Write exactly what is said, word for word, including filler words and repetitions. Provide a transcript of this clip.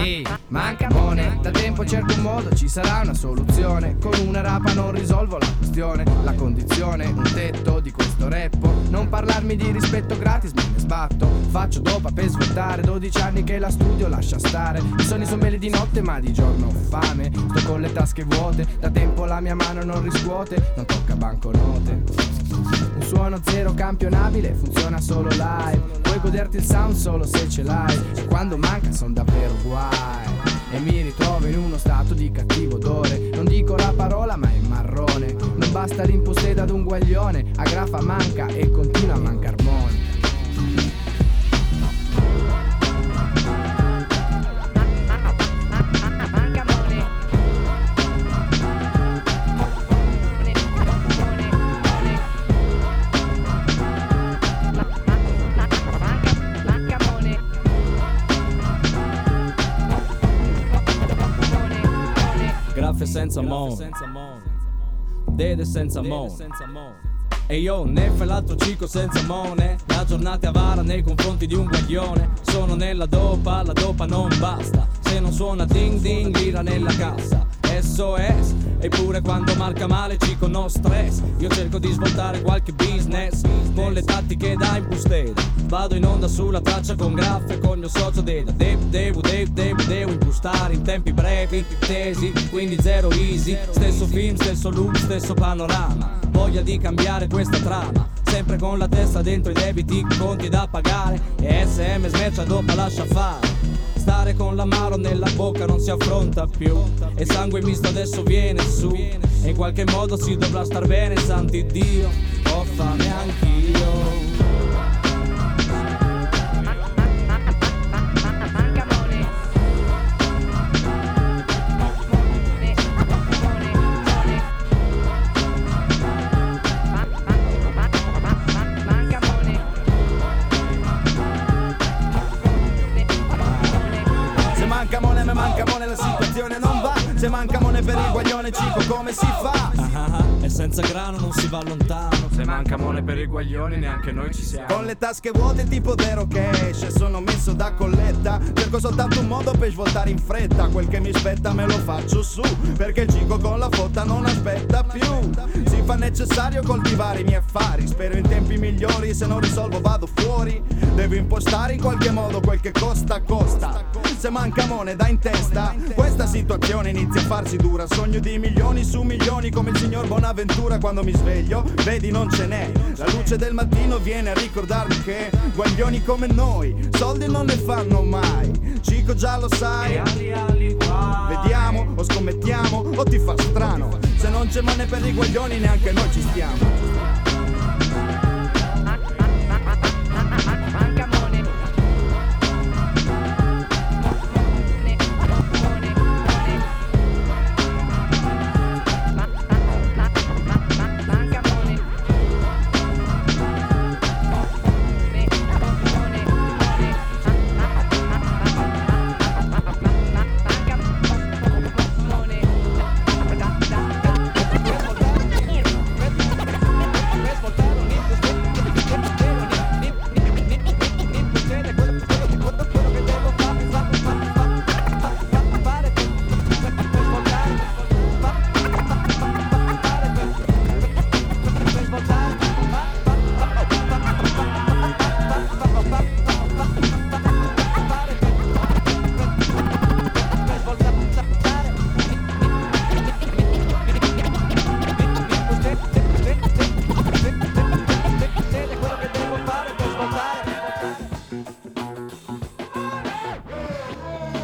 Ehi, manca money, da tempo cerco un modo, ci sarà una soluzione. Con una rapa non risolvo la questione, la condizione, un tetto di questo rappo. Non parlarmi di rispetto gratis, me ne sbatto. Faccio dopa per svoltare, dodici anni che la studio lascia stare. I sogni sono belli di notte ma di giorno ho fame. Sto con le tasche vuote, da tempo la mia mano non riscuote, non tocca banconote. Un suono zero campionabile, funziona solo live. Puoi goderti il sound solo se ce l'hai. E quando manca son davvero guai. E mi ritrovo in uno stato di cattivo odore. Non dico la parola ma è marrone. Non basta l'imposteda ad un guaglione. Agrafa manca e continua a mancar money. Graffe senza mo, Dede senza mo, e io ne fai l'altro cico senza mone. La giornata è avara nei confronti di un guaglione. Sono nella dopa, la dopa non basta. Se non suona ding ding, lira nella cassa. S O S, eppure quando marca male cico no stress. Io cerco di svoltare qualche business con le tattiche da impusteda. Vado in onda sulla traccia con Graffe, con il mio socio Deda. Devo, devo, devo, devo, devo impostare in tempi brevi, tesi, quindi zero easy. Stesso film, stesso look, stesso panorama. Voglia di cambiare questa trama, sempre con la testa dentro i debiti, conti da pagare. E S M smercia dopo lascia fare. Stare con l'amaro nella bocca non si affronta più. E sangue misto adesso viene su. E in qualche modo si dovrà star bene, santi Dio. Ho fame anch'io. Manca mone, me manca mone, la situazione non va. Se manca mone per il guaglione cico come si fa? Ah, ah, ah, e senza grano non si va lontano. Se manca mone per il guaglione neanche noi ci siamo. Con le tasche vuote tipo zero cash e sono messo da colletta. Cerco soltanto un modo per svoltare in fretta. Quel che mi spetta me lo faccio su, perché il cico con la fotta non aspetta più. Si fa necessario coltivare i miei affari. Spero in tempi migliori, se non risolvo vado fuori. Devo impostare in qualche modo quel che costa costa. Se manca mone da in testa, questa situazione inizia a farsi dura. Sogno di milioni su milioni come il signor Bonaventura. Quando mi sveglio, vedi non ce n'è. La luce del mattino viene a ricordarmi che guaglioni come noi soldi non ne fanno mai. Cico già lo sai. Vediamo o scommettiamo o ti fa strano. Se non c'è mone per i guaglioni neanche noi ci stiamo.